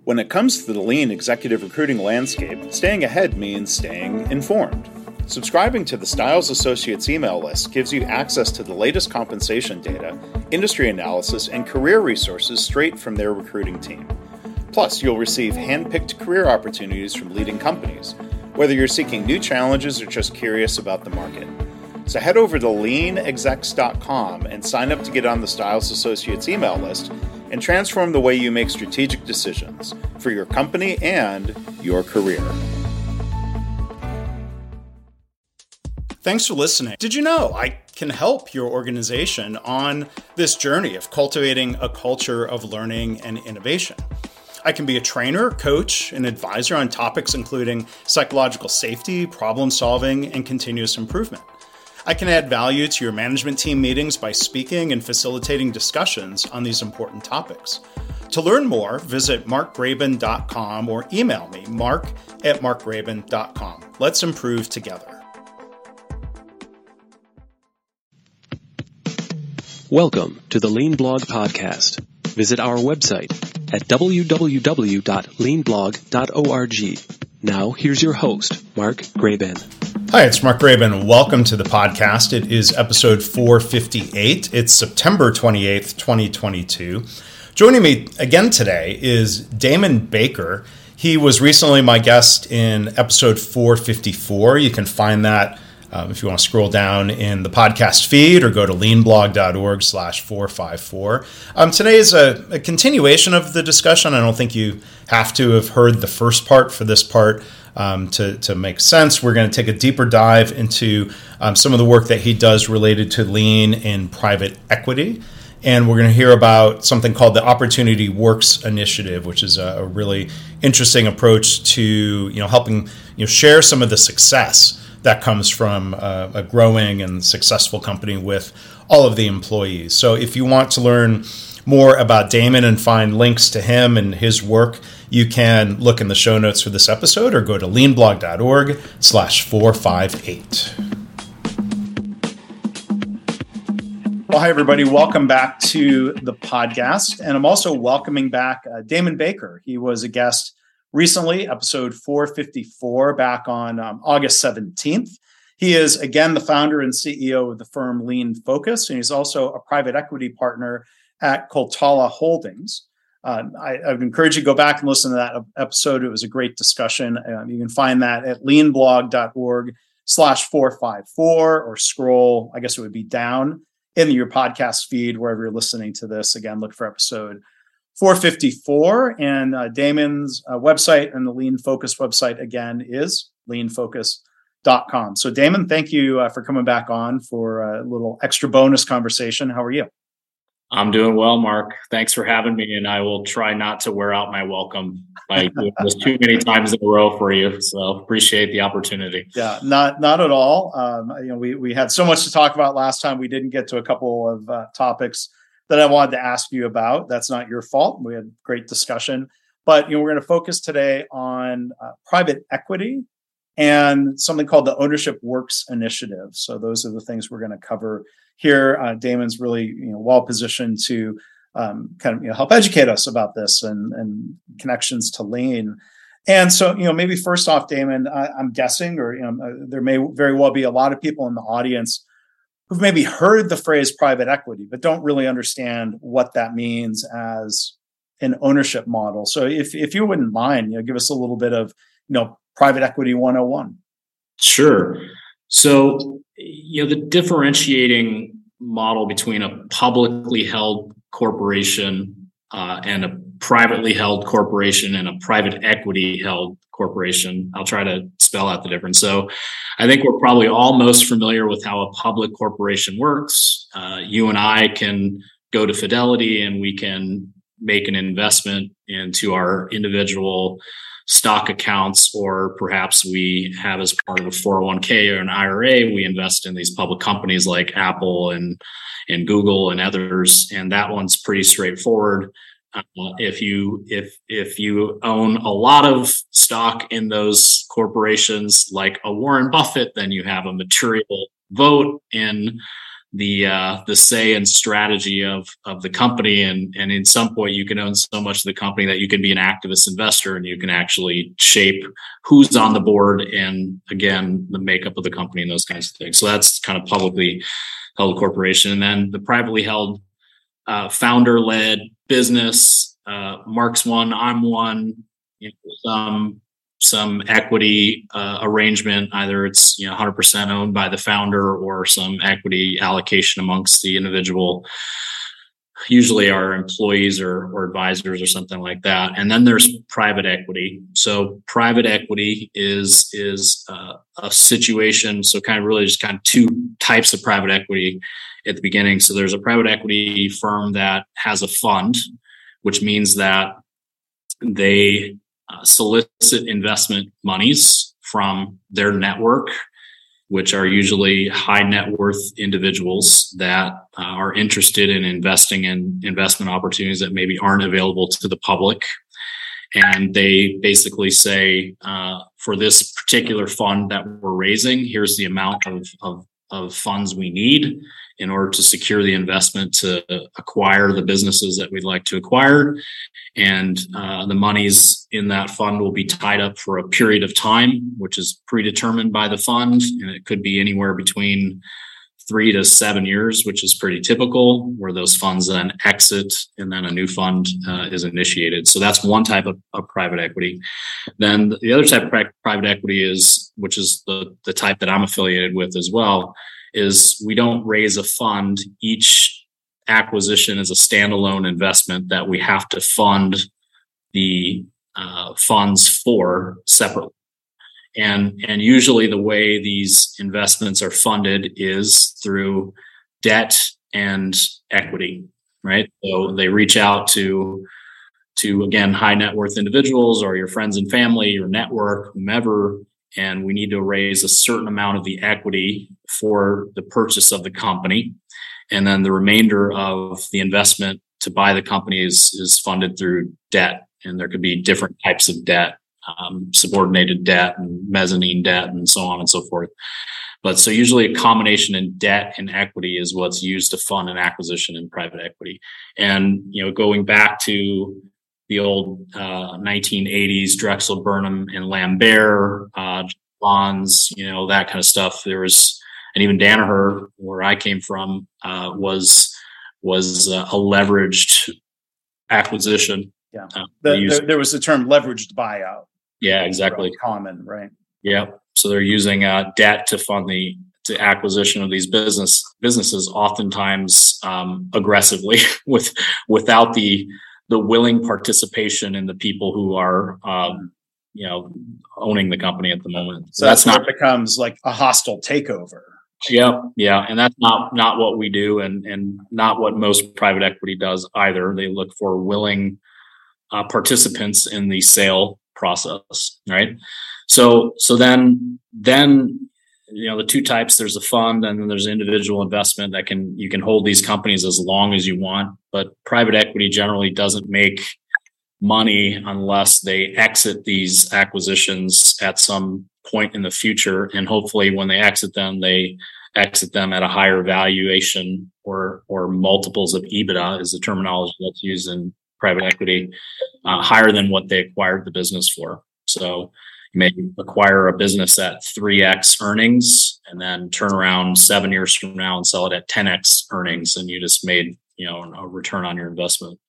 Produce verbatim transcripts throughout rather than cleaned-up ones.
When it comes to the lean executive recruiting landscape, staying ahead means staying informed. Subscribing to the Styles Associates email list gives you access to the latest compensation data, industry analysis, and career resources straight from their recruiting team. Plus, you'll receive hand-picked career opportunities from leading companies, whether you're seeking new challenges or just curious about the market. So head over to lean execs dot com and sign up to get on the Styles Associates email list and transform the way you make strategic decisions for your company and your career. Thanks for listening. Did you know I can help your organization on this journey of cultivating a culture of learning and innovation? I can be a trainer, coach, and advisor on topics including psychological safety, problem solving, and continuous improvement. I can add value to your management team meetings by speaking and facilitating discussions on these important topics. To learn more, visit mark graban dot com or email me, mark at mark graban dot com. Let's improve together. Welcome to the Lean Blog Podcast. Visit our website at w w w dot lean blog dot org. Now, here's your host, Mark Graban. Hi, it's Mark Graban. Welcome to the podcast. It is episode four fifty-eight. It's September twenty-eighth, twenty twenty-two. Joining me again today is Damon Baker. He was recently my guest in episode four fifty-four. You can find that um, if you want to scroll down in the podcast feed or go to lean blog dot org slash four fifty-four. Um, today is a, a continuation of the discussion. I don't think you have to have heard the first part for this part Um, to, to make sense. We're going to take a deeper dive into um, some of the work that he does related to lean in private equity. And we're going to hear about something called the Opportunity Works Initiative, which is a, a really interesting approach to you know helping you know share some of the success that comes from a, a growing and successful company with all of the employees. So if you want to learn more about Damon and find links to him and his work, you can look in the show notes for this episode or go to lean blog dot org slash four fifty-eight. Well, hi, everybody. Welcome back to the podcast. And I'm also welcoming back uh, Damon Baker. He was a guest recently, episode four fifty-four, back on um, August seventeenth. He is, again, the founder and C E O of the firm Lean Focus, and he's also a private equity partner at Coltala Holdings. Uh, I, I would encourage you to go back and listen to that episode. It was a great discussion. Um, you can find that at lean blog dot org slash four fifty-four or scroll, I guess it would be down in your podcast feed, wherever you're listening to this. Again, look for episode four fifty-four. And uh, Damon's uh, website and the Lean Focus website, again, is lean focus dot com. So Damon, thank you uh, for coming back on for a little extra bonus conversation. How are you? I'm doing well, Mark. Thanks for having me, and I will try not to wear out my welcome by doing this too many times in a row for you. So appreciate the opportunity. Yeah, not not at all. Um, you know, we we had so much to talk about last time. We didn't get to a couple of uh, topics that I wanted to ask you about. That's not your fault. We had great discussion, but you know, we're going to focus today on uh, private equity and something called the Ownership Works Initiative. So those are the things we're going to cover here. Uh, Damon's really you know, well positioned to um, kind of you know, help educate us about this and, and connections to lean. And so, you know, maybe first off, Damon, I, I'm guessing, or you know, uh, there may very well be a lot of people in the audience who've maybe heard the phrase private equity, but don't really understand what that means as an ownership model. So if if you wouldn't mind, you know, give us a little bit of, you know, private equity one oh one. Sure. So, you know, the differentiating model between a publicly held corporation uh, and a privately held corporation and a private equity held corporation, I'll try to spell out the difference. So I think we're probably all most familiar with how a public corporation works. Uh, you and I can go to Fidelity and we can make an investment into our individual stock accounts, or perhaps we have as part of a four oh one k or an I R A, we invest in these public companies like Apple and, and Google and others. And that one's pretty straightforward. Uh, if you if if you own a lot of stock in those corporations like a Warren Buffett, then you have a material vote in the uh, the say and strategy of of the company, and and in some point you can own so much of the company that you can be an activist investor and you can actually shape who's on the board and, again, the makeup of the company and those kinds of things. So that's kind of publicly held corporation. And then the privately held uh, founder-led business, uh, Mark's one, I'm one, you know, some some equity uh, arrangement. Either it's, you know, one hundred percent owned by the founder or some equity allocation amongst the individual, usually our employees or, or advisors or something like that. And then there's private equity. So private equity is is uh, a situation. So kind of really just kind of two types of private equity at the beginning. So there's a private equity firm that has a fund, which means that they Uh, solicit investment monies from their network, which are usually high net worth individuals that uh, are interested in investing in investment opportunities that maybe aren't available to the public. And they basically say, uh, for this particular fund that we're raising, here's the amount of, of, of funds we need in order to secure the investment to acquire the businesses that we'd like to acquire. And uh, the monies in that fund will be tied up for a period of time, which is predetermined by the fund. And it could be anywhere between three to seven years, which is pretty typical, where those funds then exit and then a new fund uh, is initiated. So that's one type of, of private equity. Then the other type of private equity is, which is the, the type that I'm affiliated with as well, is we don't raise a fund. Each acquisition is a standalone investment that we have to fund the uh, funds for separately. And, and usually the way these investments are funded is through debt and equity, right? So they reach out to, to again, high net worth individuals or your friends and family, your network, whomever, and we need to raise a certain amount of the equity for the purchase of the company. And then the remainder of the investment to buy the company is, is funded through debt. And there could be different types of debt, um, subordinated debt and mezzanine debt and so on and so forth. But so usually a combination in debt and equity is what's used to fund an acquisition in private equity. And, you know, going back to the old uh, nineteen eighties, Drexel, Burnham, and Lambert uh, bonds, you know, that kind of stuff. There was, and even Danaher, where I came from, uh, was was uh, a leveraged acquisition. Yeah, uh, the, used, there, there was the term leveraged buyout. Yeah, exactly. Common, right? Yeah. So they're using uh, debt to fund the to acquisition of these business businesses, oftentimes um, aggressively, with without the the willing participation in the people who are, um, you know, owning the company at the moment. So, so that's, that's not, it becomes like a hostile takeover. Yeah. Yeah. And that's not, not what we do, and, and not what most private equity does either. They look for willing uh, participants in the sale process. Right. So, so then, then, you know, the two types, there's a fund and then there's individual investment that can, you can hold these companies as long as you want, but private equity generally doesn't make money unless they exit these acquisitions at some point in the future. And hopefully when they exit them, they exit them at a higher valuation, or, or multiples of EBITDA is the terminology that's used in private equity, uh, higher than what they acquired the business for. So you may acquire a business at three X earnings and then turn around seven years from now and sell it at ten X earnings, and you just made, you know, a return on your investment.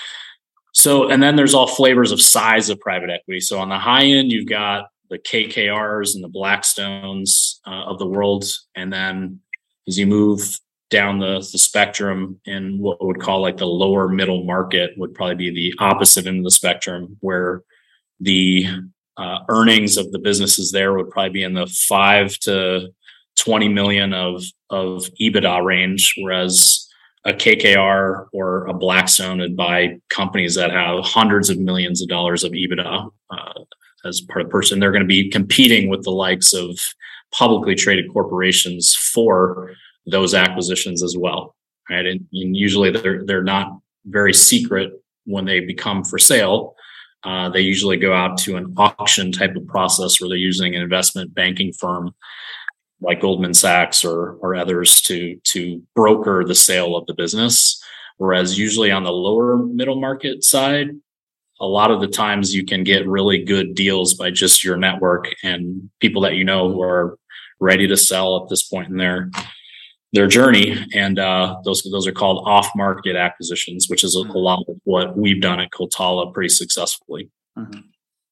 So, and then there's all flavors of size of private equity. So on the high end, you've got the K K Rs and the Blackstones uh, of the world. And then as you move down the, the spectrum in what we would call like the lower middle market, would probably be the opposite end of the spectrum, where the uh, earnings of the businesses there would probably be in the five to twenty million of, of EBITDA range, whereas a K K R or a Blackstone would buy companies that have hundreds of millions of dollars of EBITDA uh, as part of the person. They're going to be competing with the likes of publicly traded corporations for those acquisitions as well, right? And, and usually they're they're not very secret when they become for sale. Uh, they usually go out to an auction type of process where they're using an investment banking firm like Goldman Sachs or or others to to broker the sale of the business. Whereas usually on the lower middle market side, a lot of the times you can get really good deals by just your network and people that you know who are ready to sell at this point in their their journey. And uh, those those are called off-market acquisitions, which is a, a lot of what we've done at Coltala pretty successfully. Mm-hmm.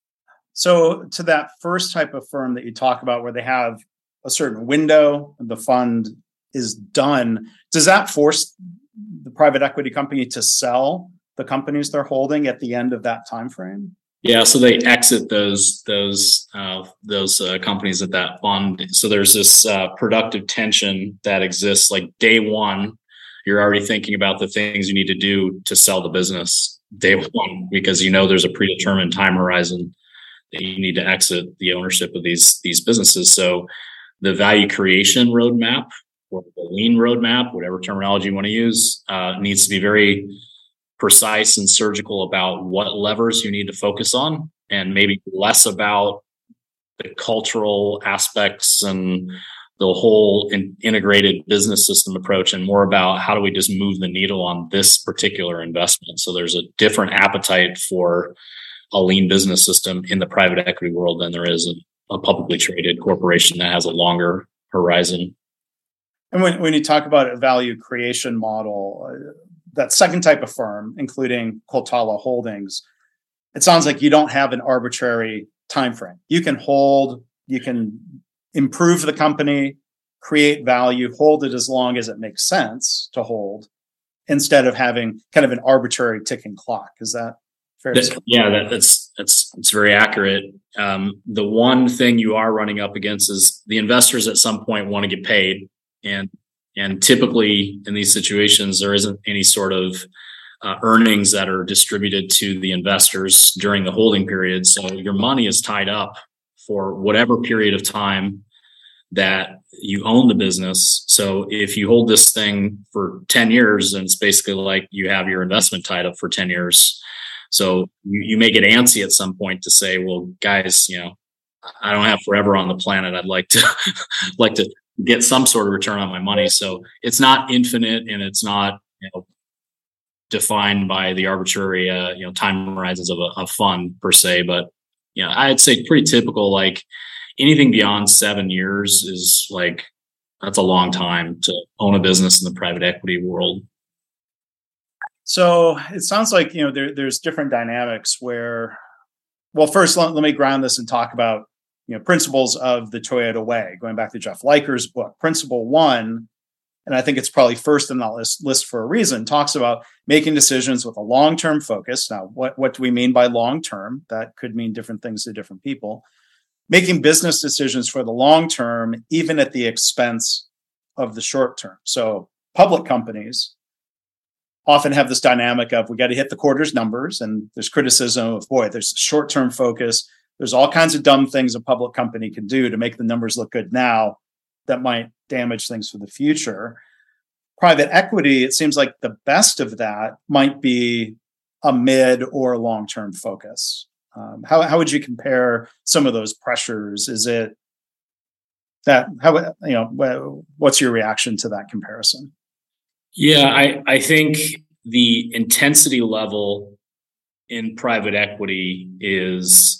So to that first type of firm that you talk about where they have a certain window, the fund is done, does that force the private equity company to sell the companies they're holding at the end of that time frame? Yeah, so they exit those those uh, those uh, companies at that fund. So there's this uh, productive tension that exists. Like day one, you're already thinking about the things you need to do to sell the business day one, because you know there's a predetermined time horizon that you need to exit the ownership of these these businesses. So the value creation roadmap or the lean roadmap, whatever terminology you want to use, uh, needs to be very precise and surgical about what levers you need to focus on, and maybe less about the cultural aspects and the whole in integrated business system approach, and more about how do we just move the needle on this particular investment. So there's a different appetite for a lean business system in the private equity world than there is in a publicly traded corporation that has a longer horizon. And when, when you talk about a value creation model, uh, that second type of firm, including Coltala Holdings, it sounds like you don't have an arbitrary time frame. You can hold, you can improve the company, create value, hold it as long as it makes sense to hold, instead of having kind of an arbitrary ticking clock. Is that fair to say? Yeah, that, that's that's it's very accurate. Um, the one thing you are running up against is the investors at some point want to get paid, and And typically in these situations, there isn't any sort of uh, earnings that are distributed to the investors during the holding period. So your money is tied up for whatever period of time that you own the business. So if you hold this thing for ten years, then it's basically like you have your investment tied up for ten years. So you, you may get antsy at some point to say, well, guys, you know, I don't have forever on the planet. I'd like to like to get some sort of return on my money. So it's not infinite, and it's not, you know, defined by the arbitrary, uh, you know, time horizons of a, a fund per se. But, you know, I'd say pretty typical, like anything beyond seven years is like, that's a long time to own a business in the private equity world. So it sounds like, you know, there, there's different dynamics where, well, first, let, let me ground this and talk about, you know, principles of the Toyota way, going back to Jeff Liker's book. Principle one, and I think it's probably first in that list, list for a reason, talks about making decisions with a long-term focus. Now, what, what do we mean by long-term? That could mean different things to different people. Making business decisions for the long term, even at the expense of the short term. So public companies often have this dynamic of, we got to hit the quarter's numbers, and there's criticism of, boy, there's short-term focus. There's all kinds of dumb things a public company can do to make the numbers look good now that might damage things for the future. Private equity, it seems like the best of that might be a mid or long-term focus. Um, how, how would you compare some of those pressures? Is it that, how, you know, what's your reaction to that comparison? Yeah, I, I think the intensity level in private equity is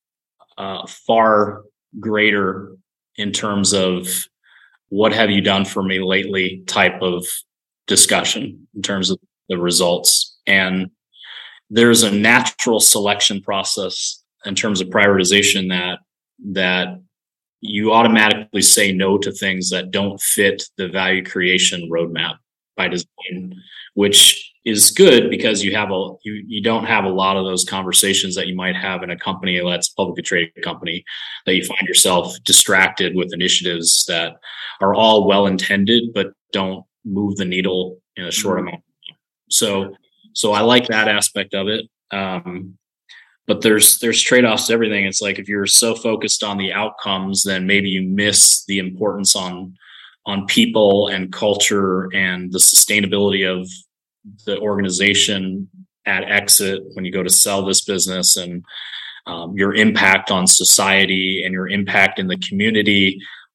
uh, far greater in terms of what have you done for me lately type of discussion in terms of the results. And there's a natural selection process in terms of prioritization that that you automatically say no to things that don't fit the value creation roadmap by design, which is good because you have a you you don't have a lot of those conversations that you might have in a company that's a publicly traded company, that you find yourself distracted with initiatives that are all well intended but don't move the needle in a short amount of time. So so I like that aspect of it. Um, but there's there's trade-offs to everything. It's like if you're so focused on the outcomes, then maybe you miss the importance on on people and culture and the sustainability of the organization at exit when you go to sell this business, and um, your impact on society and your impact in the community.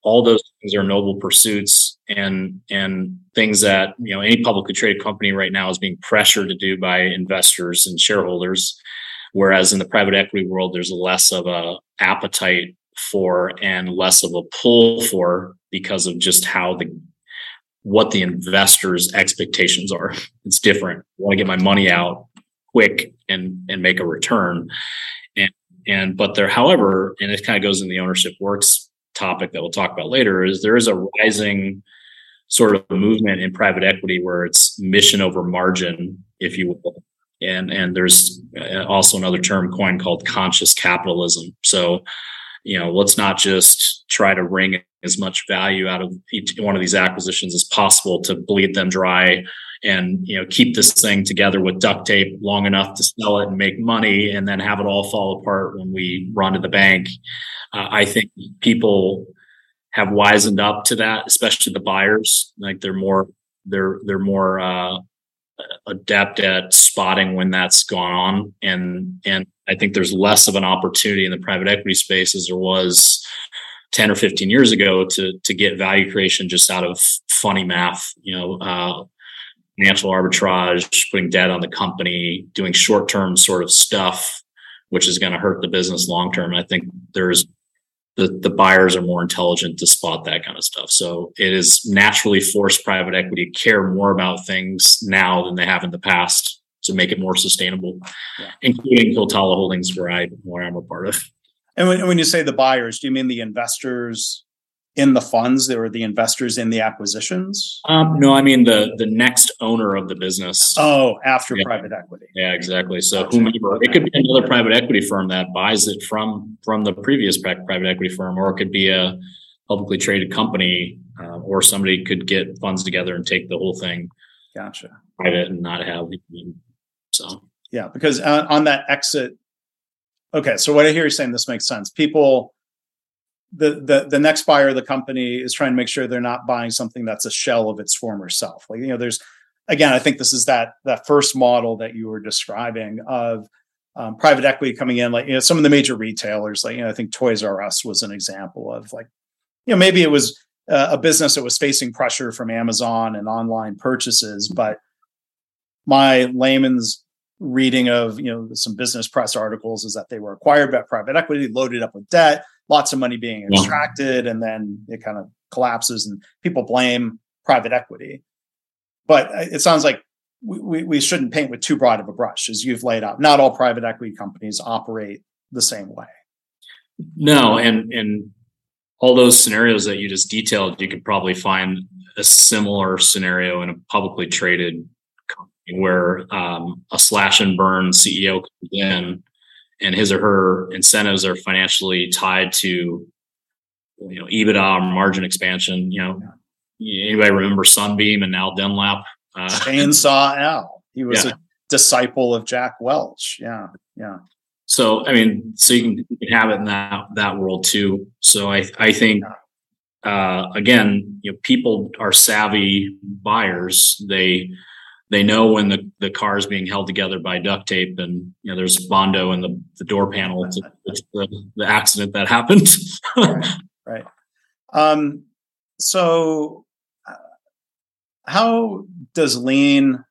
all those things are noble pursuits and and things that, you know, any publicly traded company right now is being pressured to do by investors and shareholders. Whereas in the private equity world, there's less of a appetite for and less of a pull for, because of just how the what the investors' expectations are. It's different. I want to get my money out quick and and make a return. And and but there, however, and it kind of goes in the ownership works topic that we'll talk about later, is there is a rising sort of movement in private equity where it's mission over margin, if you will. And and there's also another term coined called conscious capitalism. So, you know, let's not just try to wring as much value out of each one of these acquisitions as possible to bleed them dry and, you know, keep this thing together with duct tape long enough to sell it and make money and then have it all fall apart when we run to the bank. Uh, I think people have wisened up to that, especially the buyers. Like they're more, they're, they're more, uh, adept at spotting when that's gone on. And, and I think there's less of an opportunity in the private equity space as there was ten or fifteen years ago to, to get value creation just out of funny math, you know, uh, financial arbitrage, putting debt on the company, doing short-term sort of stuff, which is going to hurt the business long-term. I think there's the, the buyers are more intelligent to spot that kind of stuff. So it is naturally forced private equity to care more about things now than they have in the past to make it more sustainable, yeah. Including Coltala Holdings, where I where I'm a part of. And when, when you say the buyers, do you mean the investors in the funds? There were the investors in the acquisitions? Um, no, I mean the the next owner of the business. Oh, after yeah. private equity. Yeah, exactly. So whomever, it could be another private equity firm that buys it from from the previous private equity firm, or it could be a publicly traded company, uh, or somebody could get funds together and take the whole thing. Gotcha. Private and not have. So yeah, because on, on that exit. Okay, so what I hear you saying, this makes sense. People. The, the the next buyer of the company is trying to make sure they're not buying something that's a shell of its former self. Like, you know, there's, again, I think this is that that first model that you were describing of um, private equity coming in, like, you know, some of the major retailers, like, you know, I think Toys R Us was an example of, like, you know, maybe it was uh, a business that was facing pressure from Amazon and online purchases, but my layman's reading of, you know, some business press articles is that they were acquired by private equity, loaded up with debt, lots of money being extracted, and then it kind of collapses and people blame private equity. But it sounds like we, we, we shouldn't paint with too broad of a brush, as you've laid out. Not all private equity companies operate the same way. No, and and all those scenarios that you just detailed, you could probably find a similar scenario in a publicly traded company where um, a slash and burn C E O comes in and his or her incentives are financially tied to, you know, EBITDA or margin expansion. You know, anybody remember Sunbeam and Al Dunlap? Uh, Chainsaw Al. He was yeah. a disciple of Jack Welch. Yeah, yeah. So I mean, so you can, you can have it in that that world too. So I I think uh, again, you know, people are savvy buyers. They They know when the, the car is being held together by duct tape, and, you know, there's Bondo in the, the door panel to, to the, the accident that happened. right. right. Um, so uh, how does lean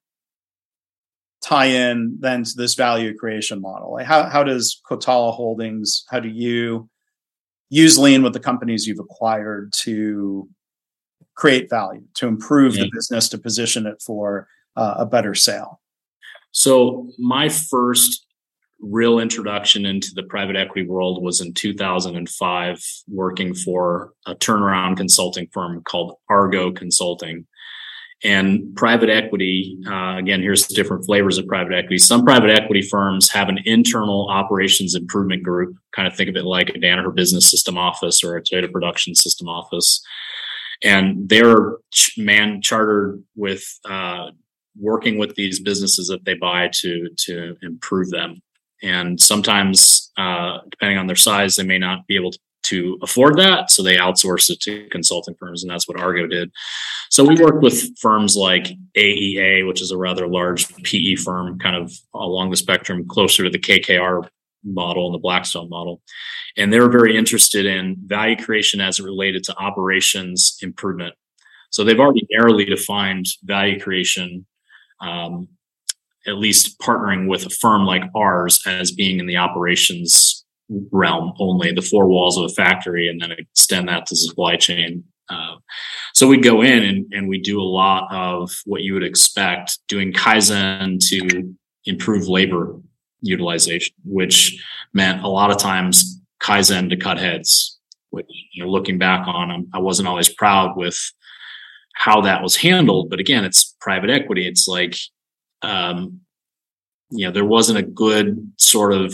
tie in then to this value creation model? Like how, how does Coltala Holdings, how do you use lean with the companies you've acquired to create value, to improve yeah. the business, to position it for Uh, a better sale? So my first real introduction into the private equity world was in two thousand five, working for a turnaround consulting firm called Argo Consulting. And private equity, uh, again, here's the different flavors of private equity. Some private equity firms have an internal operations improvement group. Kind of think of it like a Danaher Business System office or a Toyota Production System office. And they're man chartered with uh, working with these businesses that they buy to to improve them. And sometimes, uh, depending on their size, they may not be able to, to afford that. So they outsource it to consulting firms. And that's what Argo did. So we worked with firms like A E A, which is a rather large P E firm, kind of along the spectrum, closer to the K K R model and the Blackstone model. And they were very interested in value creation as it related to operations improvement. So they've already narrowly defined value creation, um, at least partnering with a firm like ours as being in the operations realm only, the four walls of a factory, and then extend that to supply chain. Uh, so we'd go in and, and we do a lot of what you would expect, doing Kaizen to improve labor utilization, which meant a lot of times Kaizen to cut heads, which, you know, looking back on, I wasn't always proud with how that was handled. But again, it's private equity. It's like, um, you know, there wasn't a good sort of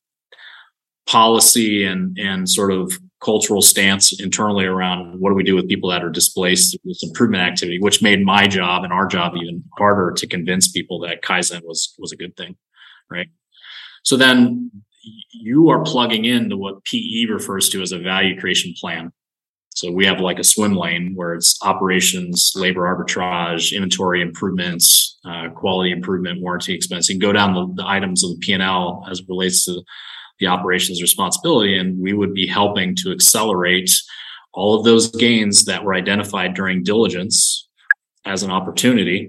policy and, and sort of cultural stance internally around what do we do with people that are displaced through this improvement activity, which made my job and our job even harder to convince people that Kaizen was, was a good thing. Right. So then you are plugging into what P E refers to as a value creation plan. So we have like a swim lane where it's operations, labor arbitrage, inventory improvements, uh, quality improvement, warranty expense. You can go down the, the items of the P and L as it relates to the operations responsibility. And we would be helping to accelerate all of those gains that were identified during diligence as an opportunity,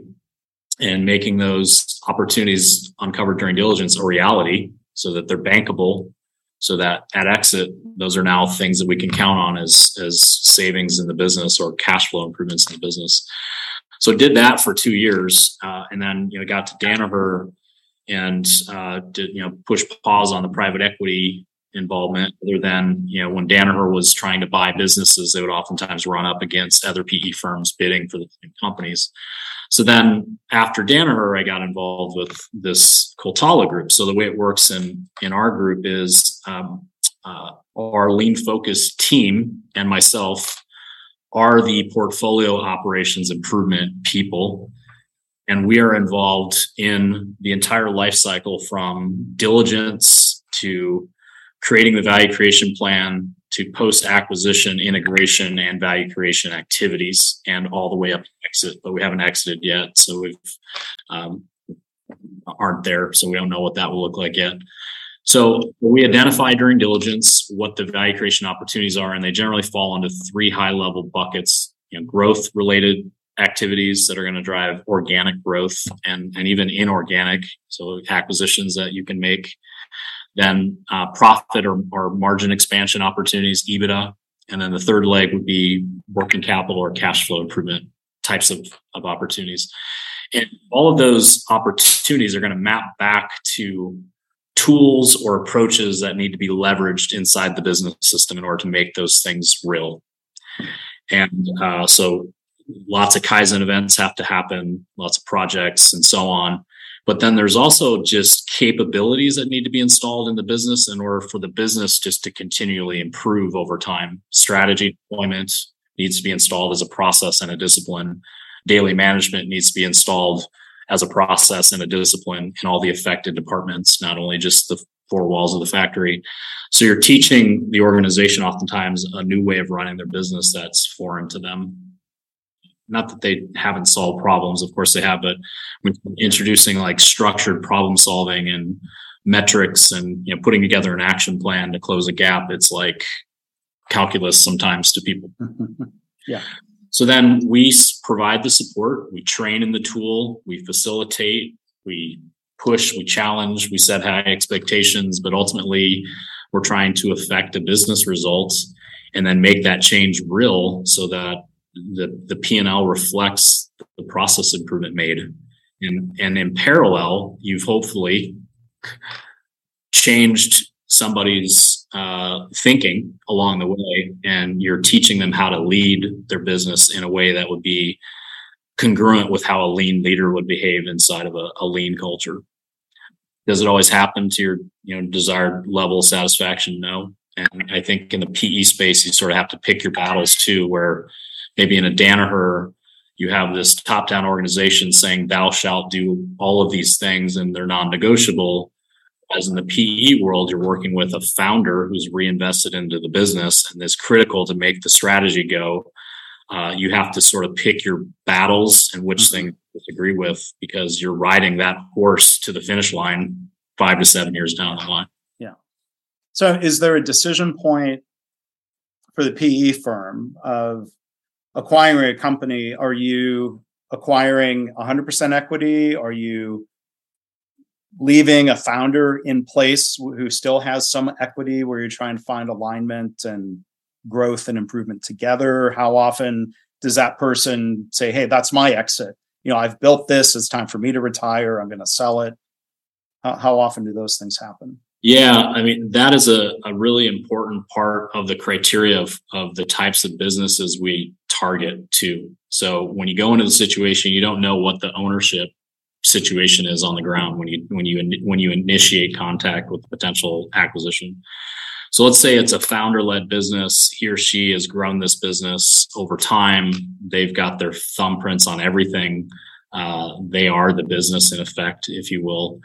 and making those opportunities uncovered during diligence a reality so that they're bankable, so that at exit, those are now things that we can count on as, as savings in the business or cash flow improvements in the business. So did that for two years. Uh, and then, you know, got to Danaher and, uh, did, you know, push pause on the private equity involvement, other than, you know, when Danaher was trying to buy businesses, they would oftentimes run up against other P E firms bidding for the same companies. So then after Danaher, I got involved with this Coltala group. So the way it works in, in our group is um, uh, our lean focused team and myself are the portfolio operations improvement people. And we are involved in the entire life cycle from diligence to creating the value creation plan to post-acquisition integration and value creation activities, and all the way up to exit. But we haven't exited yet, so we've um, aren't there, so we don't know what that will look like yet. So we identify during diligence what the value creation opportunities are, and they generally fall into three high-level buckets: you know, growth-related activities that are going to drive organic growth and, and even inorganic, so acquisitions that you can make. Then uh, profit or, or margin expansion opportunities, EBITDA. And then the third leg would be working capital or cash flow improvement types of, of opportunities. And all of those opportunities are going to map back to tools or approaches that need to be leveraged inside the business system in order to make those things real. And uh, so lots of Kaizen events have to happen, lots of projects and so on. But then there's also just capabilities that need to be installed in the business in order for the business just to continually improve over time. Strategy deployment needs to be installed as a process and a discipline. Daily management needs to be installed as a process and a discipline in all the affected departments, not only just the four walls of the factory. So you're teaching the organization oftentimes a new way of running their business that's foreign to them. Not that they haven't solved problems, of course they have, but when introducing like structured problem solving and metrics and, you know, putting together an action plan to close a gap, it's like calculus sometimes to people. Yeah. So then we provide the support, we train in the tool, we facilitate, we push, we challenge, we set high expectations, but ultimately we're trying to affect a business result and then make that change real so that the the P and L reflects the process improvement made. And, and in parallel, you've hopefully changed somebody's uh, thinking along the way, and you're teaching them how to lead their business in a way that would be congruent with how a lean leader would behave inside of a, a lean culture. Does it always happen to your, you know, desired level of satisfaction? No. And I think in the P E space, you sort of have to pick your battles too, where maybe in a Danaher, you have this top-down organization saying, thou shalt do all of these things, and they're non-negotiable. As in the P E world, you're working with a founder who's reinvested into the business and is critical to make the strategy go. Uh, you have to sort of pick your battles and which mm-hmm. thing you disagree with, because you're riding that horse to the finish line five to seven years down the line. Yeah. So is there a decision point for the P E firm of acquiring a company? Are you acquiring one hundred percent equity? Are you leaving a founder in place who still has some equity, where you're trying to find alignment and growth and improvement together? How often does that person say, hey, that's my exit? You know, I've built this. It's time for me to retire. I'm going to sell it. How, how often do those things happen? Yeah, I mean, that is a, a really important part of the criteria of, of the types of businesses we target too. So when you go into the situation, you don't know what the ownership situation is on the ground when you when you when you initiate contact with the potential acquisition. So let's say it's a founder-led business. He or she has grown this business over time. They've got their thumbprints on everything. Uh, they are the business in effect, if you will.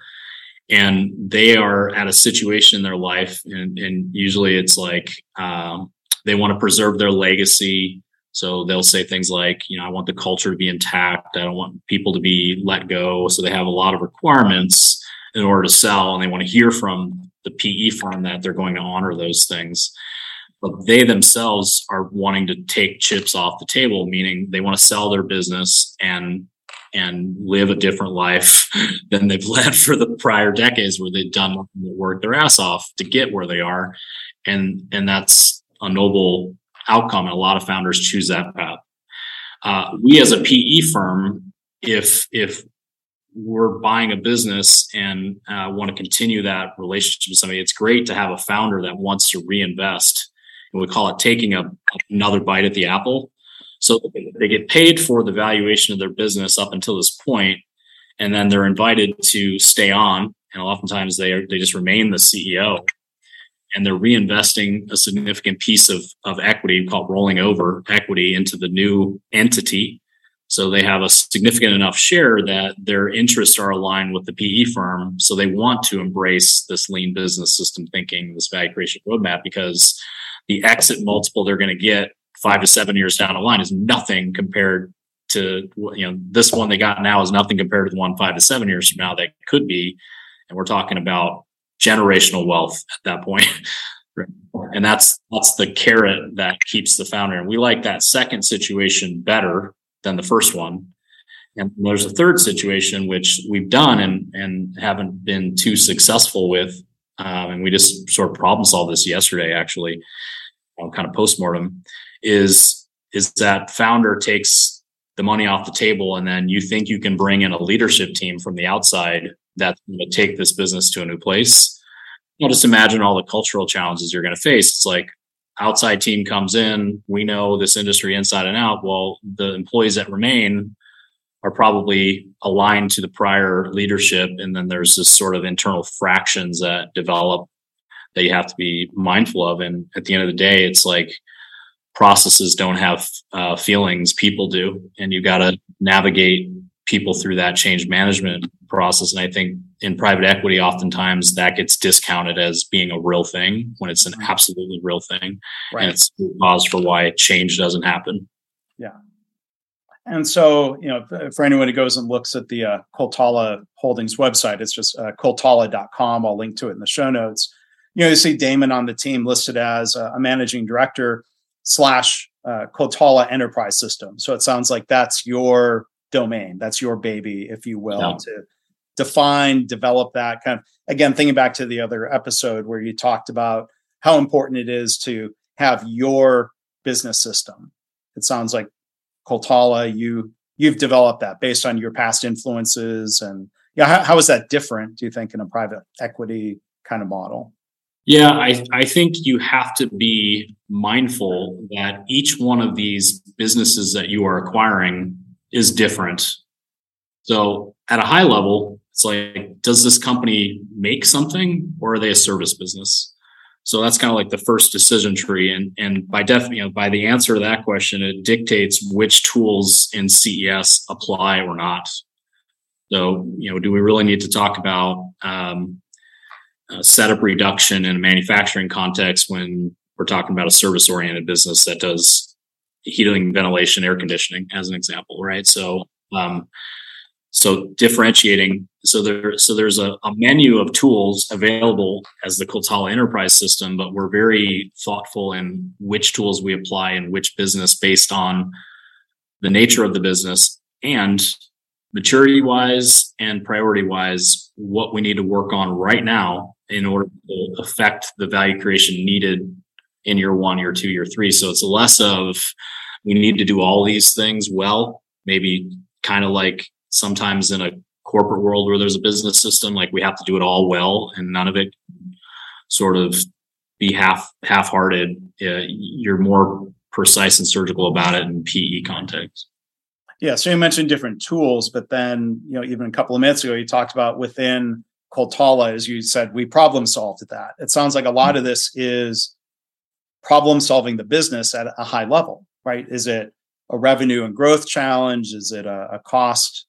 And they are at a situation in their life, and, and usually it's like um, they want to preserve their legacy. So they'll say things like, you know, I want the culture to be intact. I don't want people to be let go. So they have a lot of requirements in order to sell, and they want to hear from the P E firm that they're going to honor those things. But they themselves are wanting to take chips off the table, meaning they want to sell their business and and live a different life than they've led for the prior decades, where they've done nothing but work their ass off to get where they are. And, and that's a noble outcome. And a lot of founders choose that path. Uh, we as a P E firm, if, if we're buying a business and uh, want to continue that relationship with somebody, it's great to have a founder that wants to reinvest. And we call it taking a, another bite at the apple. So they get paid for the valuation of their business up until this point, and then they're invited to stay on. And oftentimes they are, they just remain the C E O, and they're reinvesting a significant piece of, of equity called rolling over equity into the new entity. So they have a significant enough share that their interests are aligned with the P E firm. So they want to embrace this lean business system thinking, this value creation roadmap, because the exit multiple they're going to get five to seven years down the line is nothing compared to, you know, this one they got now is nothing compared to the one five to seven years from now that could be. And we're talking about generational wealth at that point. And that's, that's the carrot that keeps the founder. And we like that second situation better than the first one. And there's a third situation, which we've done and, and haven't been too successful with. Um, and we just sort of problem solved this yesterday, actually, um, kind of postmortem. is is that founder takes the money off the table, and then you think you can bring in a leadership team from the outside that's going to take this business to a new place. Well, just imagine all the cultural challenges you're going to face. It's like outside team comes in, we know this industry inside and out. Well, the employees that remain are probably aligned to the prior leadership, and then there's this sort of internal fractions that develop that you have to be mindful of. And at the end of the day, it's like processes don't have uh, feelings, people do. And you got to navigate people through that change management process. And I think in private equity, oftentimes that gets discounted as being a real thing when it's an absolutely real thing. Right. And it's the cause for why change doesn't happen. Yeah. And so, you know, for anyone who goes and looks at the uh, Coltala Holdings website, it's just uh, coltala dot com. I'll link to it in the show notes. You know, you see Damon on the team listed as a managing director slash uh, Coltala Enterprise System. So it sounds like that's your domain. That's your baby, if you will, yeah. to define, develop that kind of, again, thinking back to the other episode where you talked about how important it is to have your business system. It sounds like Coltala, you, you've developed that based on your past influences. And yeah, how, how is that different, do you think, in a private equity kind of model? Yeah, I, I think you have to be mindful that each one of these businesses that you are acquiring is different. So at a high level, it's like, does this company make something, or are they a service business? So that's kind of like the first decision tree. And, and by def, you know, by the answer to that question, it dictates which tools in C E S apply or not. So, you know, do we really need to talk about, um, Uh, setup reduction in a manufacturing context when we're talking about a service-oriented business that does heating, ventilation, air conditioning, as an example, right? So, um, so differentiating so there, so there's a, a menu of tools available as the Coltala Enterprise System, but we're very thoughtful in which tools we apply in which business based on the nature of the business and maturity wise and priority wise, what we need to work on right now in order to affect the value creation needed in year one, year two, year three. So it's less of we need to do all these things well, maybe kind of like sometimes in a corporate world where there's a business system, like we have to do it all well and none of it sort of be half half-hearted. Uh, you're more precise and surgical about it in P E context. Yeah. So you mentioned different tools, but then, you know, even a couple of minutes ago, you talked about within Coltala, as you said, we problem solved that. It sounds like a lot of this is problem solving the business at a high level, right? Is it a revenue and growth challenge? Is it a, a cost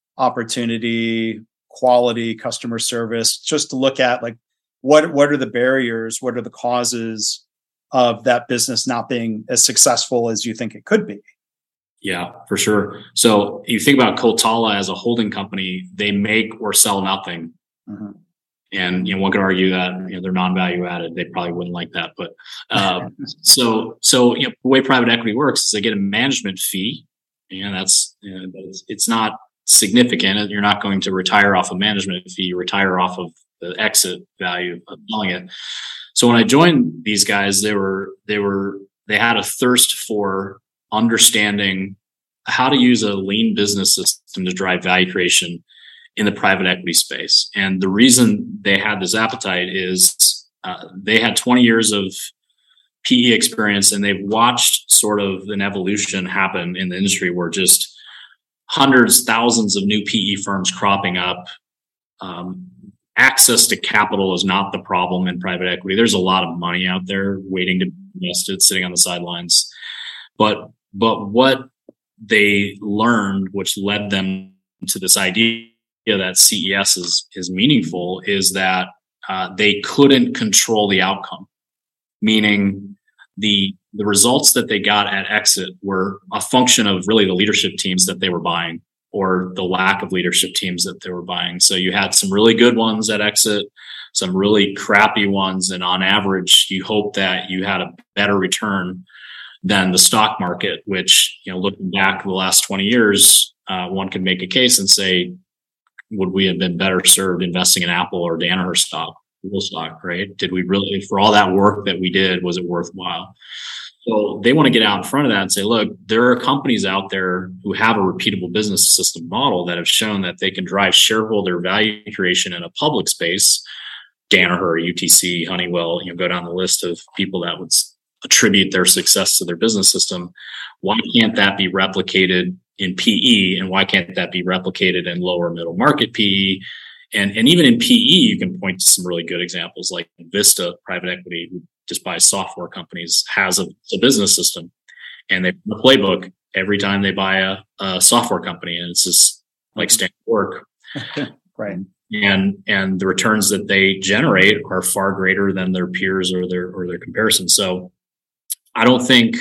opportunity, quality, customer service? Just to look at like, what, what are the barriers? What are the causes of that business not being as successful as you think it could be? Yeah, for sure. So you think about Coltala as a holding company, they make or sell nothing. Mm-hmm. And, you know, one could argue that, you know, they're non-value added. They probably wouldn't like that. But, uh, so, so, you know, the way private equity works is they get a management fee, and that's, you know, it's, it's not significant. You're not going to retire off a management fee. You retire off of the exit value of selling it. So when I joined these guys, they were, they were, they had a thirst for understanding how to use a lean business system to drive value creation in the private equity space. And the reason they had this appetite is uh, they had twenty years of P E experience, and they've watched sort of an evolution happen in the industry where just hundreds, thousands of new P E firms cropping up. Um, access to capital is not the problem in private equity. There's a lot of money out there waiting to be invested, sitting on the sidelines. But but what they learned, which led them to this idea that C E S is is meaningful, is that uh, they couldn't control the outcome. Meaning, the the results that they got at exit were a function of really the leadership teams that they were buying, or the lack of leadership teams that they were buying. So you had some really good ones at exit, some really crappy ones, and on average, you hope that you had a better return than the stock market, which, you know, looking back the last twenty years, uh, one could make a case and say, would we have been better served investing in Apple or Danaher stock, Google stock, right? Did we really, for all that work that we did, was it worthwhile? So they want to get out in front of that and say, look, there are companies out there who have a repeatable business system model that have shown that they can drive shareholder value creation in a public space. Danaher, U T C, Honeywell, you know, go down the list of people that would attribute their success to their business system. Why can't that be replicated in P E, and why can't that be replicated in lower middle market P E? And, and even in P E, you can point to some really good examples like Vista Private Equity, who just buys software companies, has a, a business system, and they put a playbook every time they buy a, a software company, and it's just like standard work. Right. And and the returns that they generate are far greater than their peers or their or their comparisons. So I don't think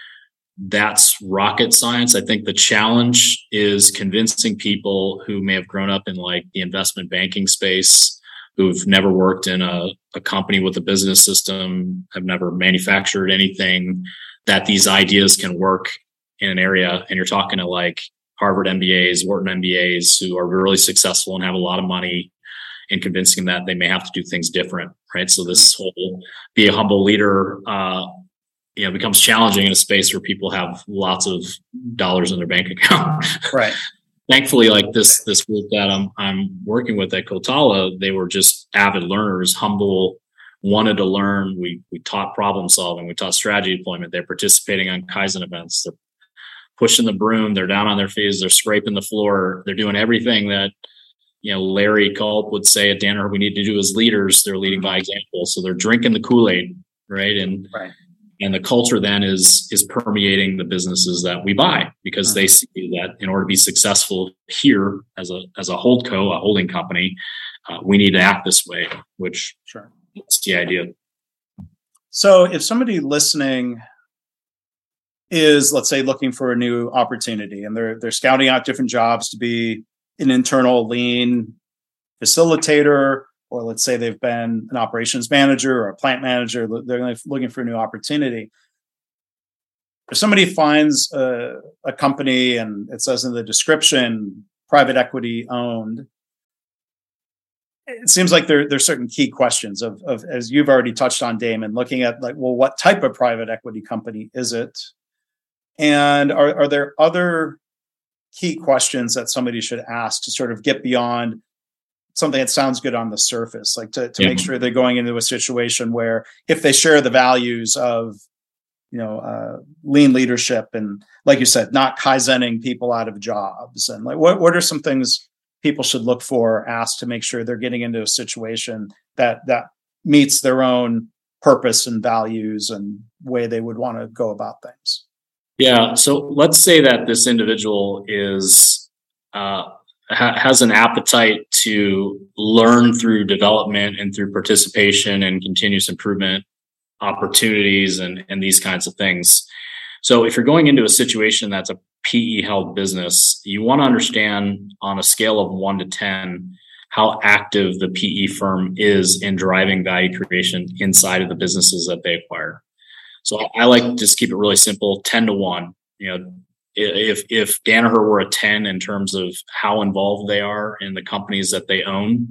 that's rocket science. I think the challenge is convincing people who may have grown up in like the investment banking space, who've never worked in a, a company with a business system, have never manufactured anything, that these ideas can work in an area. And you're talking to like Harvard M B As, Wharton M B As, who are really successful and have a lot of money, and convincing them that they may have to do things different, right? So this whole be a humble leader, uh, you know, becomes challenging in a space where people have lots of dollars in their bank account. Right. Thankfully, like this, this group that I'm, I'm working with at Coltala, they were just avid learners, humble, wanted to learn. We, we taught problem solving. We taught strategy deployment. They're participating on Kaizen events. They're pushing the broom. They're down on their feet. They're scraping the floor. They're doing everything that, you know, Larry Culp would say at Danaher we need to do as leaders. They're leading by example. So they're drinking the Kool-Aid, right? And, right. And the culture then is is permeating the businesses that we buy, because they see that in order to be successful here as a as a holdco, a holding company, uh, we need to act this way, which sure. That's the idea. So if somebody listening is, let's say, looking for a new opportunity, and they're they're scouting out different jobs to be an internal lean facilitator, or let's say they've been an operations manager or a plant manager, they're looking for a new opportunity. If somebody finds a, a company and it says in the description, private equity owned, it seems like there, there's certain key questions of, of, as you've already touched on, Damon, looking at like, well, what type of private equity company is it? And are, are there other key questions that somebody should ask to sort of get beyond something that sounds good on the surface, like to, to yeah. make sure they're going into a situation where if they share the values of, you know, uh, lean leadership and, like you said, not Kaizening people out of jobs, and like what, what are some things people should look for, ask to make sure they're getting into a situation that that meets their own purpose and values and way they would want to go about things? Yeah. So let's say that this individual is uh, ha- has an appetite to learn through development and through participation and continuous improvement opportunities and, and these kinds of things. So if you're going into a situation that's a P E held business, you want to understand on a scale of one to ten how active the P E firm is in driving value creation inside of the businesses that they acquire. So I like to just keep it really simple, ten to one. You know, if if Danaher were a ten in terms of how involved they are in the companies that they own,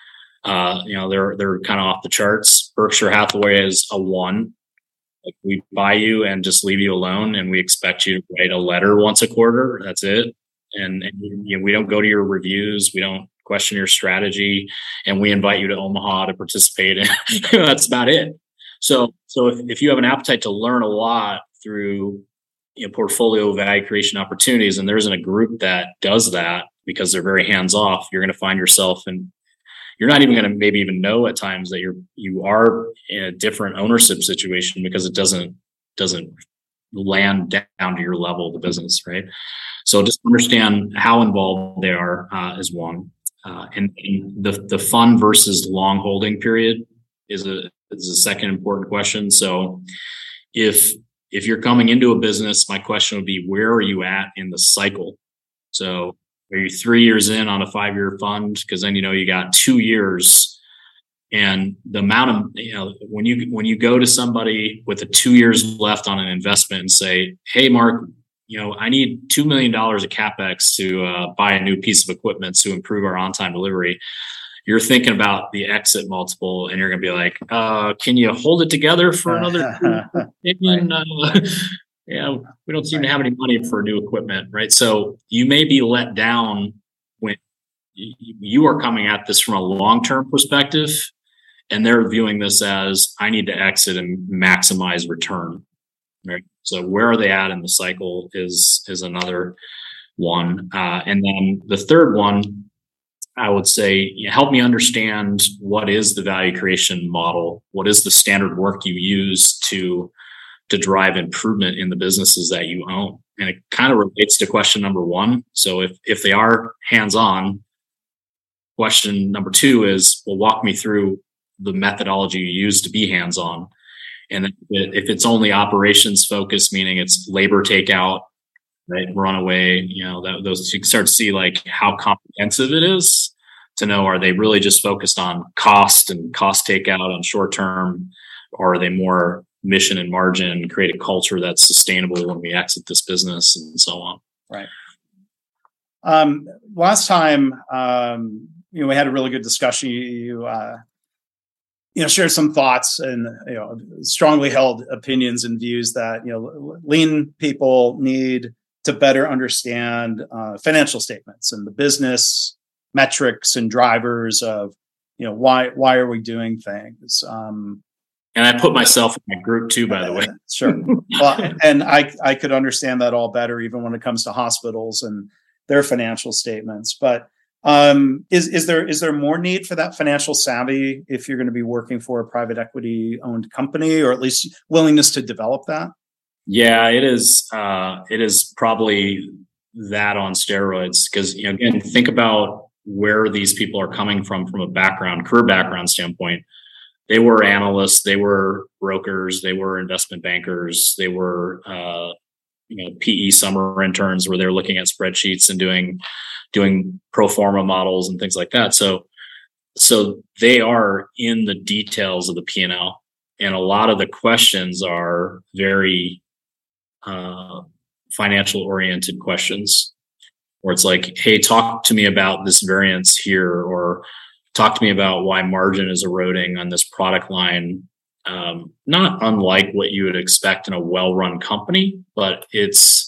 uh, you know, they're they're kind of off the charts. Berkshire Hathaway is a one. Like, we buy you and just leave you alone, and we expect you to write a letter once a quarter. That's it. And, and you know, we don't go to your reviews. We don't question your strategy, and we invite you to Omaha to participate. And that's about it. So, so if, if you have an appetite to learn a lot through, you know, portfolio value creation opportunities, and there isn't a group that does that because they're very hands off, you're going to find yourself in. You're not even going to maybe even know at times that you're you are in a different ownership situation because it doesn't doesn't land down to your level of the business, right? So just understand how involved they are uh, is one, uh, and, and the the fun versus long holding period is a is a second important question. So if if you're coming into a business, my question would be, where are you at in the cycle? So are you three years in on a five-year fund? Because then, you know, you got two years, and the amount of, you know, when you when you go to somebody with a two years left on an investment and say, hey, Mark, you know, I need two million dollars of CapEx to uh, buy a new piece of equipment to improve our on-time delivery. You're thinking about the exit multiple, and you're going to be like, uh, can you hold it together for another opinion? Uh, yeah, we don't seem to have any money for new equipment, right? So you may be let down when you are coming at this from a long-term perspective, and they're viewing this as, I need to exit and maximize return, right? So where are they at in the cycle is is another one. Uh, and then the third one, I would say, you know, help me understand what is the value creation model? What is the standard work you use to to drive improvement in the businesses that you own? And it kind of relates to question number one. So if, if they are hands-on, question number two is, well, walk me through the methodology you use to be hands-on. And if it's only operations focused, meaning it's labor takeout, right, runaway, you know, that, those, you can start to see like how comprehensive it is to know, are they really just focused on cost and cost takeout on short term, or are they more mission and margin, create a culture that's sustainable when we exit this business, and so on. Right. Um, last time, um, you know, we had a really good discussion. You, you, uh, you know, shared some thoughts and, you know, strongly held opinions and views that, you know, lean people need to better understand uh, financial statements and the business metrics and drivers of, you know, why why are we doing things. Um, And I put myself in that group too, by the way. Sure. Well, and I, I could understand that all better, even when it comes to hospitals and their financial statements. But um, is is there is there more need for that financial savvy if you're going to be working for a private equity owned company, or at least willingness to develop that? Yeah, it is. Uh, it is probably that on steroids, because, you know, again, think about where these people are coming from from a background, career background standpoint. They were analysts, they were brokers, they were investment bankers, they were, uh, you know, P E summer interns where they're looking at spreadsheets and doing, doing pro forma models and things like that. So so they are in the details of the P and L. And a lot of the questions are very uh, financial oriented questions, where it's like, hey, talk to me about this variance here, or talk to me about why margin is eroding on this product line. Um, not unlike what you would expect in a well-run company, but it's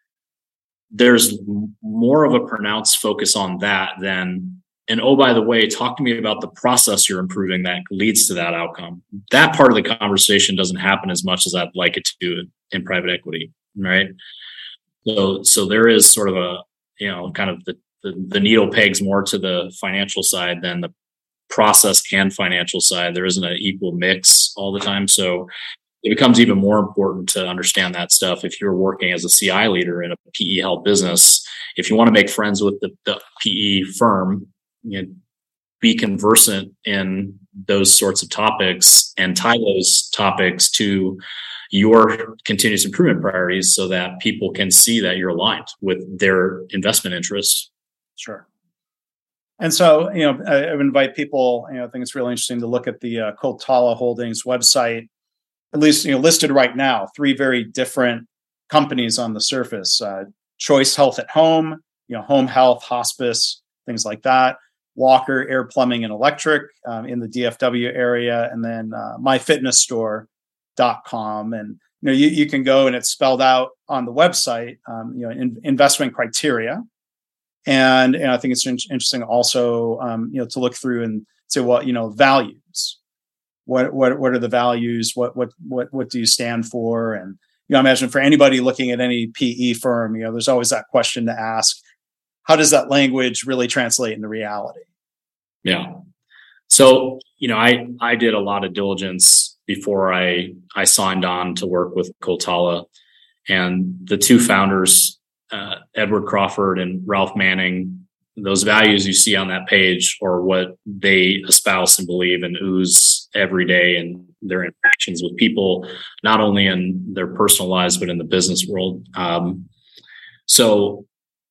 there's more of a pronounced focus on that than, and oh, by the way, talk to me about the process you're improving that leads to that outcome. That part of the conversation doesn't happen as much as I'd like it to do in private equity, right? So, so there is sort of a, you know, kind of the, the, the needle pegs more to the financial side than the process and financial side. There isn't an equal mix all the time. So it becomes even more important to understand that stuff if you're working as a C I leader in a P E-held business. If you want to make friends with the, the P E firm, you know, be conversant in those sorts of topics and tie those topics to your continuous improvement priorities so that people can see that you're aligned with their investment interests. Sure. And so, you know, I, I would invite people, you know, I think it's really interesting to look at the uh, Coltala Holdings website, at least, you know, listed right now, three very different companies on the surface, uh, Choice Health at Home, you know, home health, hospice, things like that. Walker Air Plumbing and Electric um, in the D F W area, and then uh, my fitness store dot com. And you know, you, you can go and it's spelled out on the website, um, you know, in, investment criteria. And, and I think it's in- interesting also, um, you know, to look through and say, well, you know, values. What what what are the values? What what what what do you stand for? And you know, I imagine for anybody looking at any P E firm, you know, there's always that question to ask: how does that language really translate into reality? Yeah. So, you know, I, I did a lot of diligence before I, I signed on to work with Coltala, and the two founders, uh, Edward Crawford and Ralph Manning, those values you see on that page are what they espouse and believe and ooze every day in their interactions with people, not only in their personal lives, but in the business world. Um, so,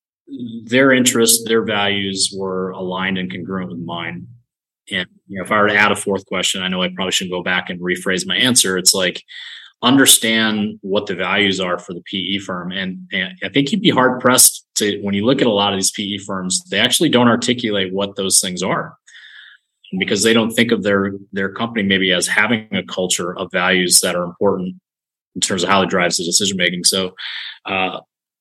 their interests, their values were aligned and congruent with mine. And you know, if I were to add a fourth question, I know I probably should go back and rephrase my answer. It's like, understand what the values are for the P E firm. And, and I think you'd be hard pressed to, when you look at a lot of these P E firms, they actually don't articulate what those things are, because they don't think of their, their company maybe as having a culture of values that are important in terms of how it drives the decision making. So, uh,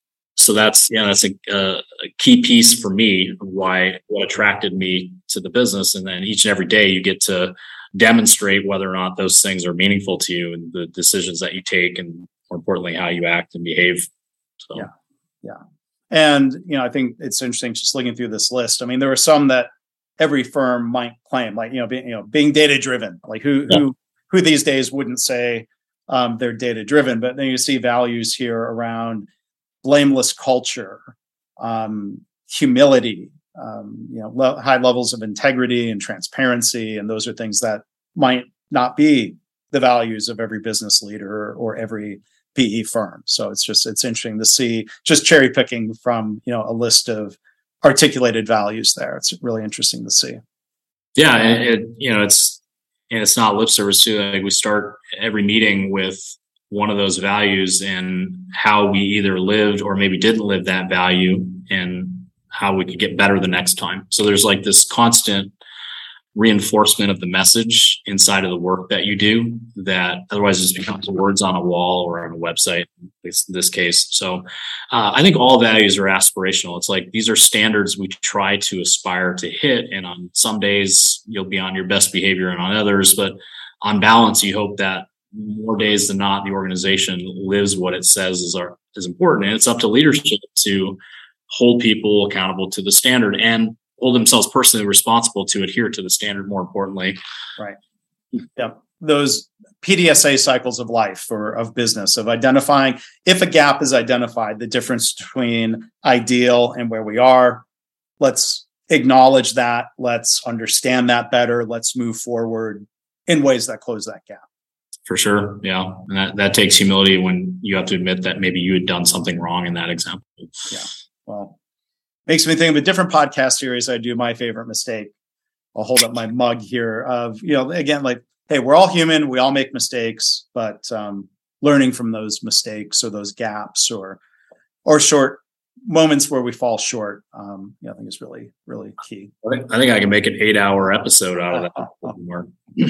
So that's, yeah, that's a, a key piece for me of why, what attracted me to the business. And then each and every day you get to demonstrate whether or not those things are meaningful to you and the decisions that you take, and more importantly, how you act and behave. So. Yeah. Yeah. And, you know, I think it's interesting just looking through this list. I mean, there are some that every firm might claim, like, you know, being, you know, being data driven, like who, yeah. who, who these days wouldn't say um, they're data driven, but then you see values here around blameless culture, um, humility, um, you know, le- high levels of integrity and transparency, and those are things that might not be the values of every business leader or, or every P E firm. So it's just it's interesting to see just cherry picking from you know a list of articulated values there. It's really interesting to see. Yeah, and it, you know it's and it's not lip service too. Like we start every meeting with one of those values and how we either lived or maybe didn't live that value and how we could get better the next time. So there's like this constant reinforcement of the message inside of the work that you do that otherwise just becomes words on a wall or on a website in this, this case. So uh, I think all values are aspirational. It's like these are standards we try to aspire to hit. And on some days you'll be on your best behavior and on others, but on balance, you hope that more days than not, the organization lives what it says is our, is important. And it's up to leadership to hold people accountable to the standard and hold themselves personally responsible to adhere to the standard, more importantly. Right. Yeah. Those P D S A cycles of life or of business, of identifying, if a gap is identified, the difference between ideal and where we are, let's acknowledge that. Let's understand that better. Let's move forward in ways that close that gap. For sure. Yeah. And that, that takes humility when you have to admit that maybe you had done something wrong in that example. Yeah. Well, makes me think of a different podcast series I do, My Favorite Mistake. I'll hold up my mug here of, you know, again, like, hey, we're all human. We all make mistakes, but um, learning from those mistakes or those gaps or, or short moments where we fall short, um, you know, I think is really, really key. I think I, think I can make an eight hour episode out of that. Mark.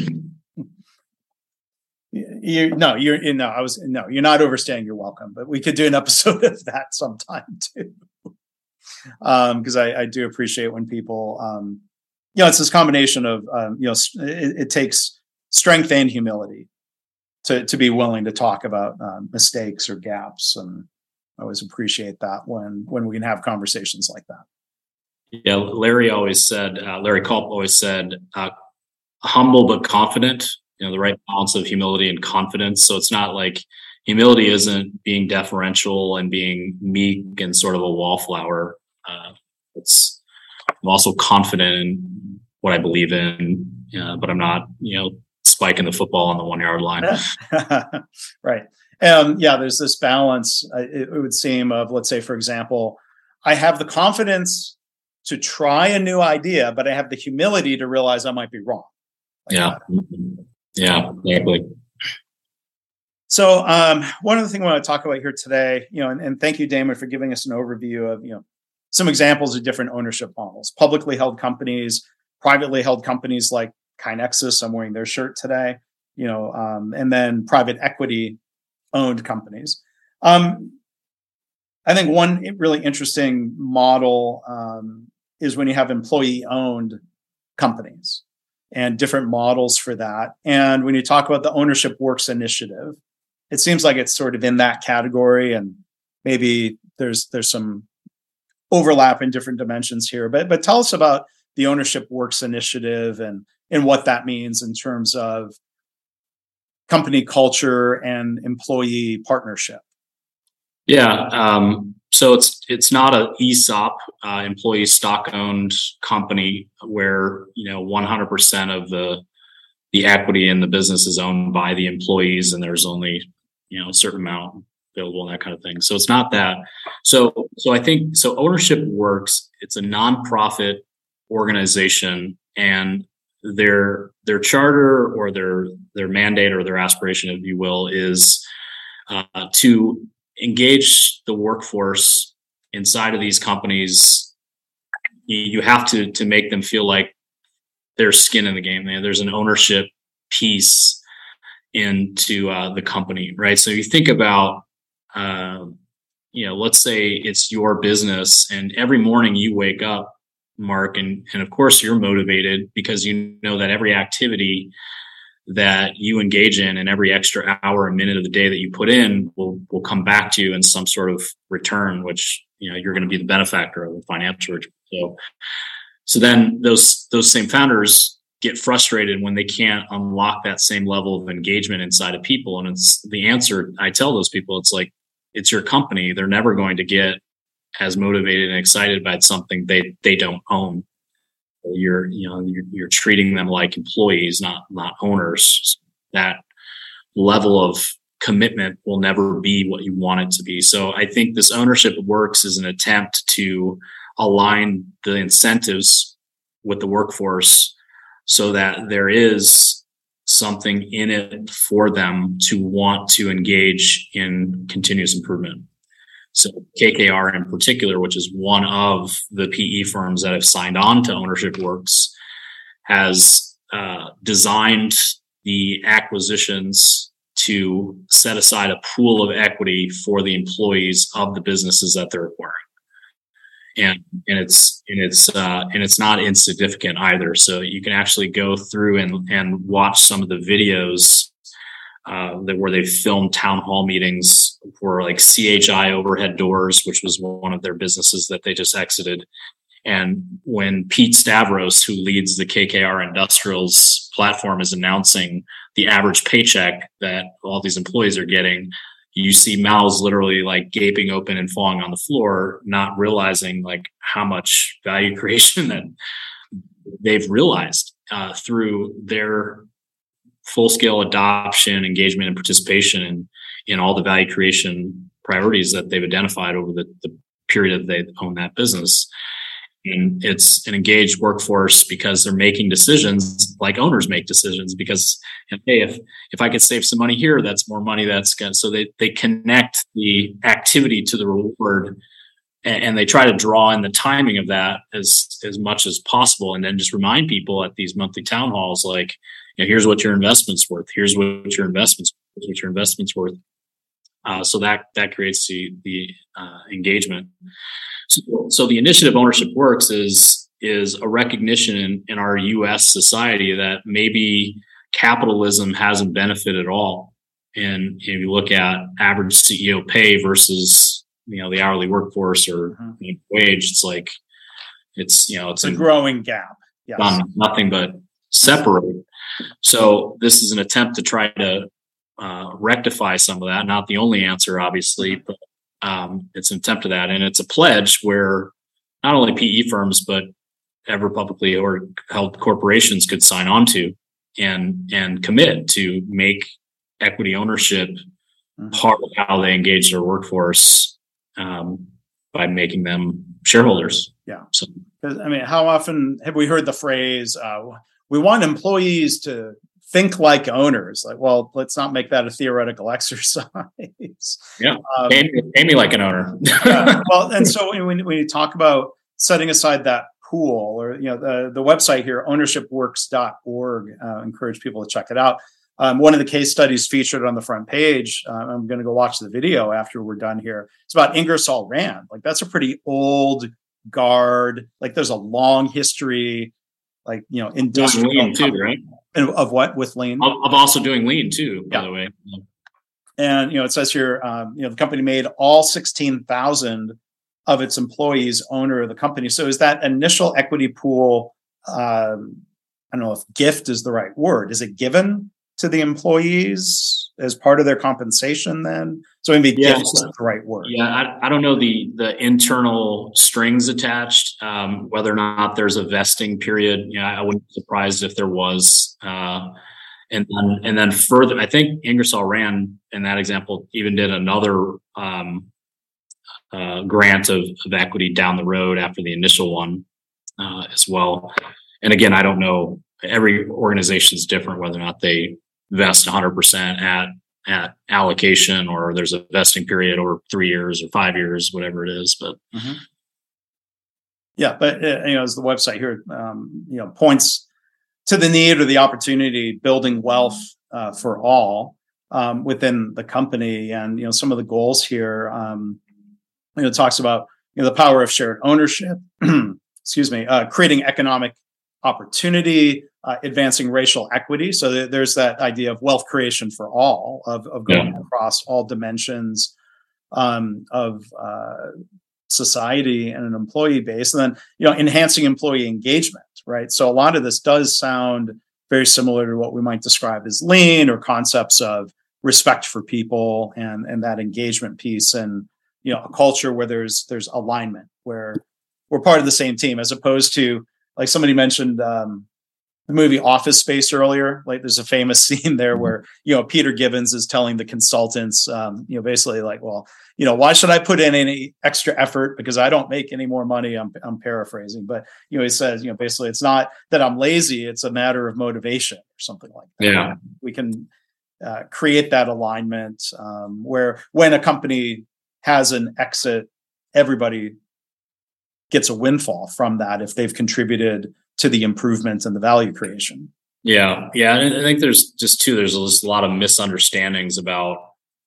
You no, you're you know, I was no, you're not overstaying your welcome, but we could do an episode of that sometime too. Um, because I, I do appreciate when people, um, you know, it's this combination of, um, you know, it, it takes strength and humility to to be willing to talk about um, mistakes or gaps, and I always appreciate that when when we can have conversations like that. Yeah, Larry always said, uh, Larry Culp always said, uh, humble but confident. You know, the right balance of humility and confidence. So it's not like humility isn't being deferential and being meek and sort of a wallflower. Uh, it's I'm also confident in what I believe in, uh, but I'm not, you know, spiking the football on the one yard line. Right. Um, yeah, there's this balance, uh, it, it would seem, of, let's say, for example, I have the confidence to try a new idea, but I have the humility to realize I might be wrong. Like yeah. That. Yeah, exactly. So um, one of the things I want to talk about here today, you know, and, and thank you, Damon, for giving us an overview of, you know, some examples of different ownership models, publicly held companies, privately held companies like KaiNexus. I'm wearing their shirt today, you know, um, and then private equity owned companies. Um, I think one really interesting model um, is when you have employee owned companies and different models for that. And when you talk about the Ownership Works initiative, it seems like it's sort of in that category, and maybe there's there's some overlap in different dimensions here. But but tell us about the Ownership Works initiative and and what that means in terms of company culture and employee partnership. Yeah. Um, so it's it's not an E S O P, uh, employee stock owned company where, you know, one hundred percent of the the equity in the business is owned by the employees and there's only, you know, a certain amount available and that kind of thing. So it's not that. So so I think so Ownership Works, it's a nonprofit organization, and their their charter or their their mandate or their aspiration, if you will, is uh, to engage the workforce inside of these companies. You have to to make them feel like there's skin in the game. There's an ownership piece into uh, the company, right? So you think about, uh, you know, let's say it's your business, and every morning you wake up, Mark, and and of course you're motivated because you know that every activity that you engage in and every extra hour and minute of the day that you put in will will come back to you in some sort of return, which, you know, you're going to be the benefactor of the financial return. So, so then those those same founders get frustrated when they can't unlock that same level of engagement inside of people. And it's the answer I tell those people, it's like, it's your company. They're never going to get as motivated and excited about something they they don't own. You're, you know, you're, you're treating them like employees, not, not owners. That level of commitment will never be what you want it to be. So I think this Ownership Works is an attempt to align the incentives with the workforce so that there is something in it for them to want to engage in continuous improvement. So K K R in particular, which is one of the P E firms that have signed on to Ownership Works, has uh, designed the acquisitions to set aside a pool of equity for the employees of the businesses that they're acquiring. And and it's and it's uh, and it's not insignificant either. So you can actually go through and and watch some of the videos Uh, that where they filmed town hall meetings for like C H I Overhead Doors, which was one of their businesses that they just exited. And when Pete Stavros, who leads the K K R Industrials platform, is announcing the average paycheck that all these employees are getting, you see mouths literally like gaping open and falling on the floor, not realizing like how much value creation that they've realized uh, through their full-scale adoption, engagement, and participation in, in all the value creation priorities that they've identified over the, the period that they own that business. And it's an engaged workforce because they're making decisions like owners make decisions because, hey, if, if I could save some money here, that's more money that's going to, so they, they connect the activity to the reward and, and they try to draw in the timing of that as, as much as possible. And then just remind people at these monthly town halls, like, you know, here's what your investment's worth. Here's what your investment's, here's what your investment's worth. Uh, so that, that creates the, the uh, engagement. So, so the initiative Ownership Works is is a recognition in, in our U S society that maybe capitalism hasn't benefited all. And if you look at average C E O pay versus, you know, the hourly workforce or mm-hmm. wage, it's like it's you know it's, it's a, a growing gap. Yes. Done nothing but separate. So this is an attempt to try to uh, rectify some of that. Not the only answer, obviously, but Um, it's an attempt at that, and it's a pledge where not only P E firms but ever publicly or held corporations could sign on to and and commit to make equity ownership mm-hmm. part of how they engage their workforce um, by making them shareholders. Yeah. So, I mean, how often have we heard the phrase, uh, "We want employees to think like owners"? Like, well, let's not make that a theoretical exercise. Yeah, um, pay, me, pay me like an owner. Yeah. Well, and so when, when you talk about setting aside that pool, or you know, the the website here, ownership works dot org, uh, encourage people to check it out. Um, one of the case studies featured on the front page, uh, I'm going to go watch the video after we're done here. It's about Ingersoll Rand. Like, that's a pretty old guard. Like, there's a long history, like, you know, industrial lean too, right? Of what with lean? Of, of also doing lean too, by yeah. the way. And you know, it says here, um, you know, the company made all sixteen thousand of its employees owner of the company. So is that initial equity pool? Um, I don't know if gift is the right word. Is it given to the employees as part of their compensation then? So maybe yeah, gift is the right word. Yeah, I, I don't know the the internal strings attached, um, whether or not there's a vesting period. You know, I wouldn't be surprised if there was. Uh, and then, and then further, I think Ingersoll Rand in that example even did another um, uh, grant of, of equity down the road after the initial one uh, as well. And again, I don't know. Every organization is different, whether or not they vest one hundred percent at at allocation, or there's a vesting period over three years or five years, whatever it is. But mm-hmm. yeah, but uh, you know, as the website here, um, you know, points to the need or the opportunity building wealth uh, for all um, within the company, and you know, some of the goals here. Um, you know, it talks about you know the power of shared ownership. excuse me, uh, creating economic opportunity, uh, advancing racial equity. So th- there's that idea of wealth creation for all, of, of going yeah. across all dimensions um, of uh, society and an employee base. And then, you know, enhancing employee engagement, right? So a lot of this does sound very similar to what we might describe as lean, or concepts of respect for people and, and that engagement piece, and, you know, a culture where there's, there's alignment, where we're part of the same team, as opposed to, like somebody mentioned um, the movie Office Space earlier. Like, there's a famous scene there where, you know, Peter Gibbons is telling the consultants, um, you know, basically like, well, you know, why should I put in any extra effort because I don't make any more money? I'm, I'm paraphrasing, but, you know, he says, you know, basically it's not that I'm lazy, it's a matter of motivation or something like that. Yeah. We can uh, create that alignment um, where when a company has an exit, everybody gets a windfall from that if they've contributed to the improvement and the value creation. Yeah. Yeah. And I think there's just too, there's just a lot of misunderstandings about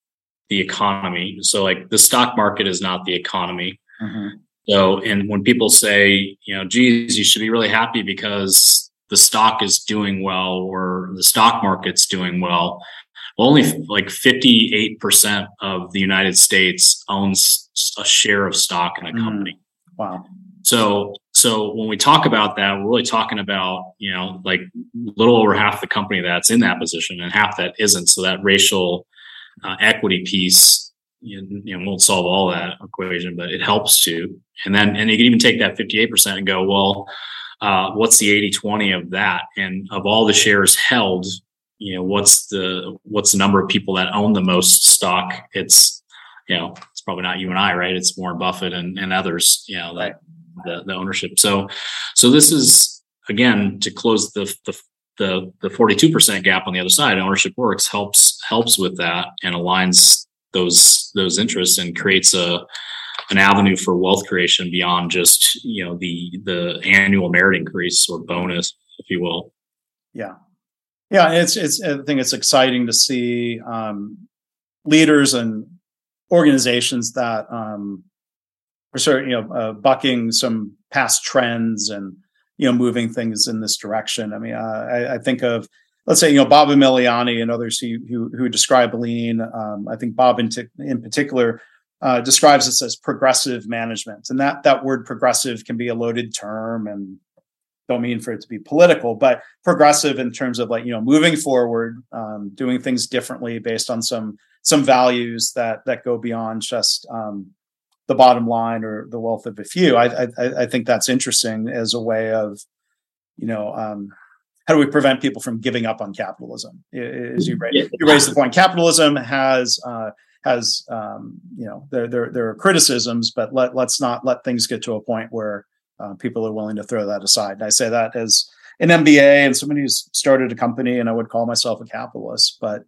the economy. So like the stock market is not the economy. Mm-hmm. So, and when people say, you know, geez, you should be really happy because the stock is doing well, or the stock market's doing well. Well, only like fifty-eight percent of the United States owns a share of stock in a company. Mm. Wow. So, so when we talk about that, we're really talking about, you know, like a little over half the company that's in that position and half that isn't. So that racial uh, equity piece, you know, you know, won't solve all that equation, but it helps to. And then, and you can even take that fifty-eight percent and go, well, uh, what's the eighty twenty of that? And of all the shares held, you know, what's the, what's the number of people that own the most stock? It's, you know, it's probably not you and I, right? It's Warren Buffett and, and others, you know, that, the, the ownership. So, so this is again to close the the the the forty-two percent gap on the other side. Ownership Works helps helps with that and aligns those those interests and creates a an avenue for wealth creation beyond just, you know, the the annual merit increase or bonus, if you will. Yeah, yeah. It's it's I think it's exciting to see um, leaders and organizations that um, are sort of, you know, uh, bucking some past trends and, you know, moving things in this direction. I mean, uh, I, I think of, let's say, you know, Bob Emiliani and others who who, who describe lean. Um, I think Bob in, t- in particular uh, describes this as progressive management, and that that word progressive can be a loaded term, and don't mean for it to be political, but progressive in terms of like, you know, moving forward, um, doing things differently based on some some values that that go beyond just um, the bottom line or the wealth of a few. I, I I think that's interesting as a way of, you know, um, how do we prevent people from giving up on capitalism? As you raise, you raise the point, capitalism has uh, has um, you know, there there there are criticisms, but let let's not let things get to a point where uh, people are willing to throw that aside. And I say that as an M B A and somebody who's started a company, and I would call myself a capitalist, but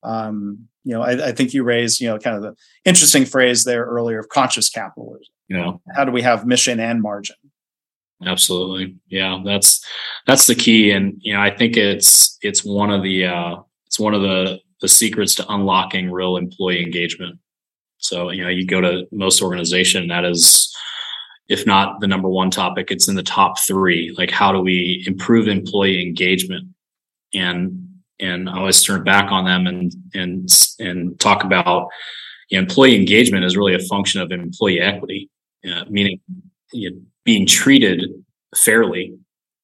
um, you know, I, I think you raised, you know, kind of the interesting phrase there earlier of conscious capitalism. Yeah. How do we have mission and margin? Absolutely. Yeah, that's that's the key. And, you know, I think it's it's one of the uh, it's one of the the secrets to unlocking real employee engagement. So, you know, you go to most organization, that is, if not the number one topic, it's in the top three. Like, how do we improve employee engagement? And and I always turn back on them and and and talk about, you know, employee engagement is really a function of employee equity, uh, meaning, you know, being treated fairly.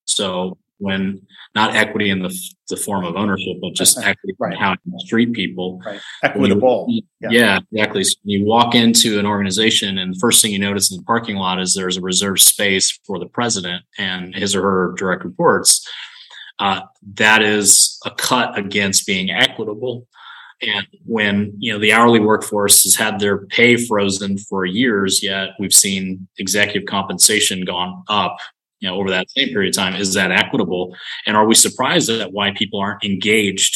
So when not equity in the the form of ownership, but just equity right. in how you treat people. Right. Equitable. You, yeah. yeah, exactly. So you walk into an organization and the first thing you notice in the parking lot is there's a reserved space for the president and his or her direct reports. Uh, that is a cut against being equitable. And when, you know, the hourly workforce has had their pay frozen for years, yet we've seen executive compensation gone up, you know, over that same period of time. Is that equitable? And are we surprised at why people aren't engaged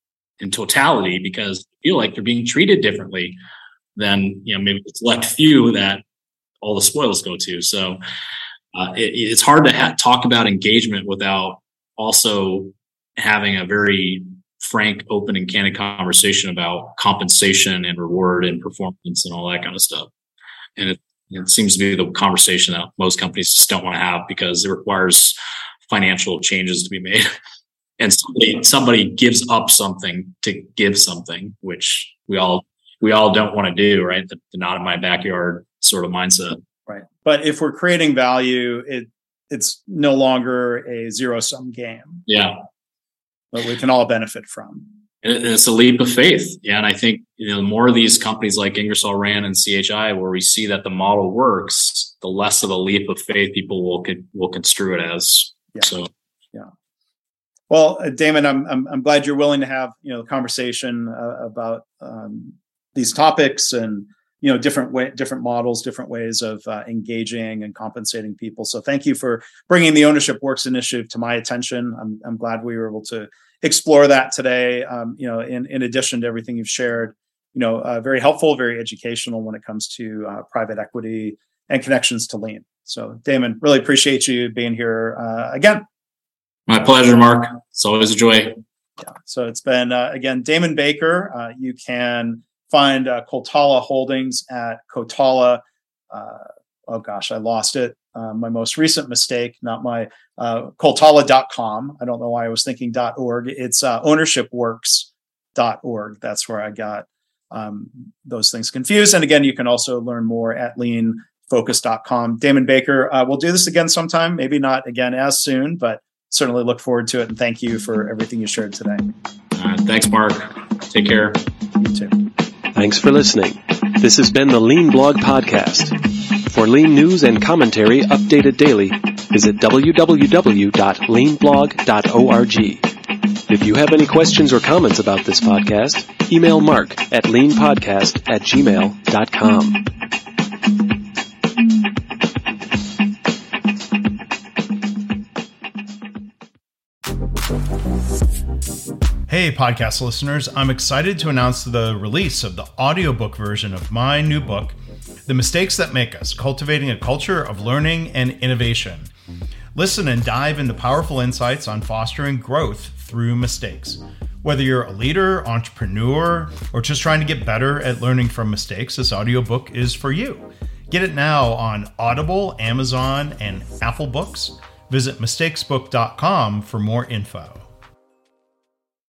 in totality because they feel like they're being treated differently than, you know, maybe the select few that all the spoils go to? So uh, it, it's hard to ha- talk about engagement without also having a very frank, open, and candid conversation about compensation and reward and performance and all that kind of stuff. And it, it seems to be the conversation that most companies just don't want to have because it requires financial changes to be made. And somebody somebody gives up something to give something, which we all we all don't want to do, right? The, the not in my backyard sort of mindset. Right. But if we're creating value, it it's no longer a zero sum game. Yeah. But we can all benefit from. And it's a leap of faith. Yeah. And I think, you know, the more of these companies like Ingersoll Rand and C H I, where we see that the model works, the less of a leap of faith people will will construe it as. Yeah. So, yeah. Well, uh, Damon, I'm, I'm I'm glad you're willing to have, you know, the conversation uh, about um, these topics and, you know, different way, different models, different ways of uh, engaging and compensating people. So thank you for bringing the Ownership Works initiative to my attention. I'm I'm glad we were able to explore that today. Um, you know, in in addition to everything you've shared, you know, uh, very helpful, very educational when it comes to uh, private equity and connections to lean. So Damon, really appreciate you being here uh, again. My pleasure, Mark. It's always a joy. Yeah. So it's been uh, again Damon Baker. Uh, you can find uh, Coltala Holdings at Coltala. Uh, oh gosh, I lost it. Uh, my most recent mistake, not my uh, Coltala dot com. I don't know why I was thinking .org. It's uh, ownership works dot org. That's where I got um, those things confused. And again, you can also learn more at lean focus dot com. Damon Baker, uh, we'll do this again sometime. Maybe not again as soon, but certainly look forward to it. And thank you for everything you shared today. All right, thanks, Mark. Take care. You too. Thanks for listening. This has been the Lean Blog Podcast. For lean news and commentary updated daily, visit w w w dot lean blog dot org. If you have any questions or comments about this podcast, email Mark at leanpodcast at gmail dot com. Hey, podcast listeners, I'm excited to announce the release of the audiobook version of my new book, The Mistakes That Make Us, Cultivating a Culture of Learning and Innovation. Listen and dive into powerful insights on fostering growth through mistakes. Whether you're a leader, entrepreneur, or just trying to get better at learning from mistakes, this audiobook is for you. Get it now on Audible, Amazon, and Apple Books. Visit mistakesbook dot com for more info.